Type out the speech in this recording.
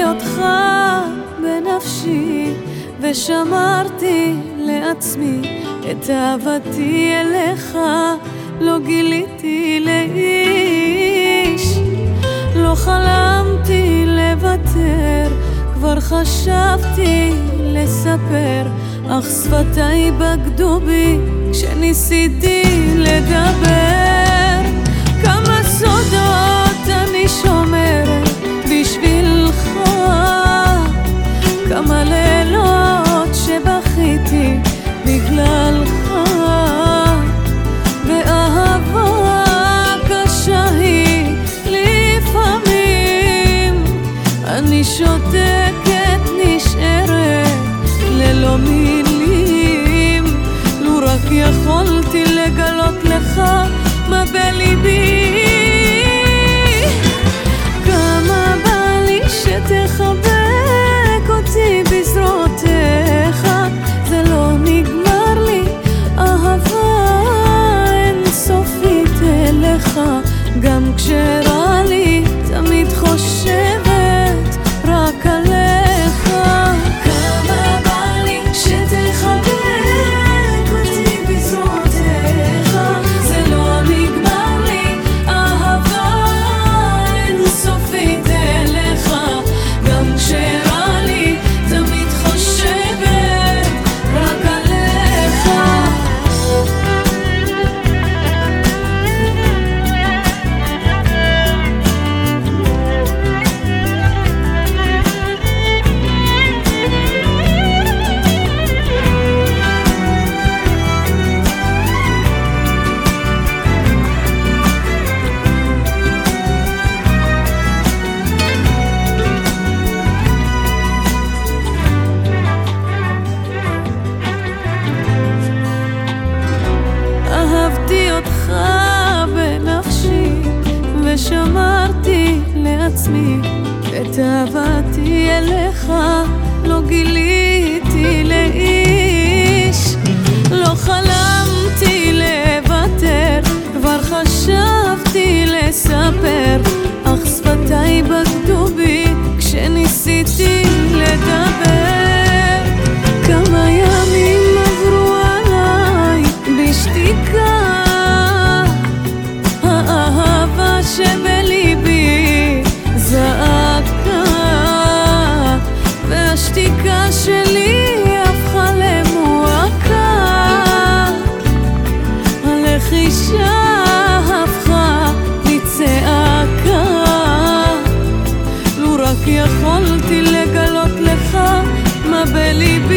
אותך בנפשי ושמרתי לעצמי את אהבתי אליך, לא גיליתי לאיש. לא חלמתי לוותר, כבר חשבתי לספר, אך שפתיי בגדו בי כשניסיתי לדבר. כמה סודות אני שומרת בשבילך, כמה לילות שבכיתי בגללך, ואהבה קשה היא לפעמים. אני שותקת נשארת ללא מילים, לו רק יכולתי לגלות לך מה בליבי. כמה בא לי שתחבק אותי בזרועותיך, זה לא נגמר לי, אהבה אינסופית אליך. גם כשרע לי תמיד חושבת רק עליך. כמה בא לי שתחבק אותי בזרועותיך, זה לא נגמר לי, אהבה אינסופית אליך. גם כשרע לי תמיד חושבת רק עליך. אהבתי אותך בנפשי ושמרתי לעצמי את אהבתי אליך, לא גיליתי לאיש. לא חלמתי לוותר, כבר חשבתי לספר, אך שפתיי בגדו בי כשניסיתי לדבר. כמה ימים עברו עליי בשתיקה, האהבה שבליבי זעקה, והשתיקה שלי הפכה למועקה. הלחישה הפכה לצעקה, לו רק יכולתי לגלות לך מה בליבי.